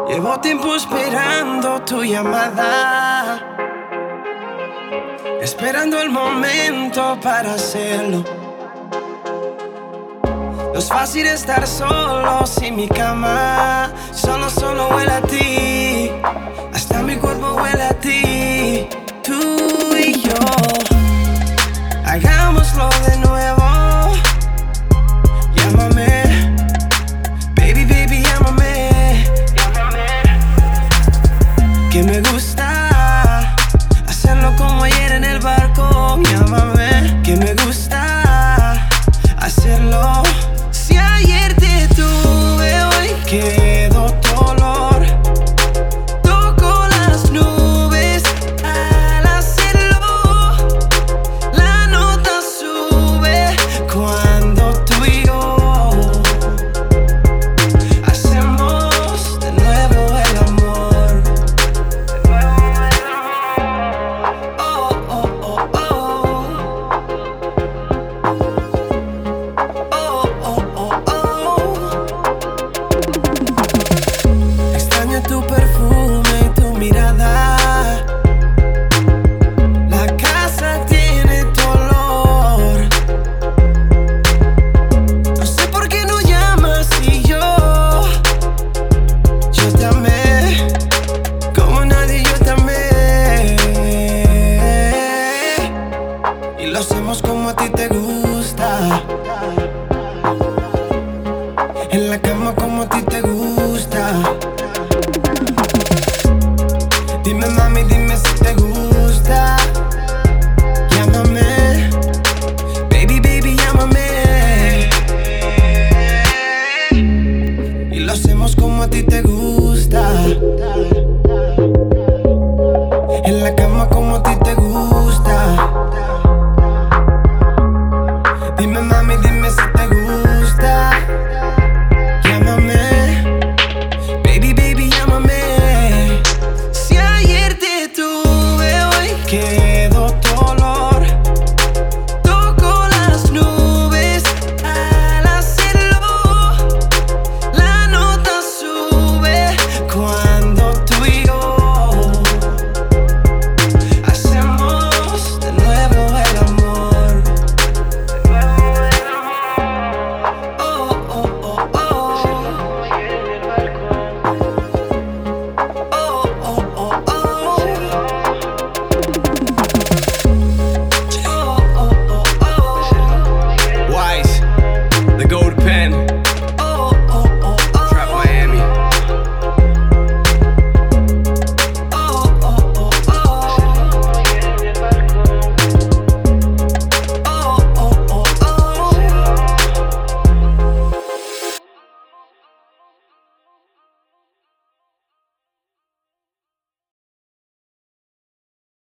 Llevo tiempo esperando tu llamada, esperando el momento para hacerlo. No es fácil estar solo sin mi cama. Solo huele a ti, hasta mi cuerpo huele a ti. Tú y yo, hagámoslo de nuevo. Llámame, baby, baby, llámame. Que me gusta hacerlo como ayer en el barco. Llámame, que me gusta hacerlo. Si ayer te tuve, hoy quedo tu olor. Toco las nubes al hacerlo. La nota sube cuando tú y yo hacemos de nuevo el amor. Oh, oh, oh, oh. Oh, oh, oh, oh. Extraño tu perfume y tu mirada. La casa tiene tu olor. No sé por qué no llamas si yo te amé como nadie, yo te amé. Y lo hacemos como a ti te gusta, en la cama como a ti te gusta. Dime mami, dime si te gusta. Llámame, baby, baby, llámame. Y lo hacemos como a ti te gusta, en la cama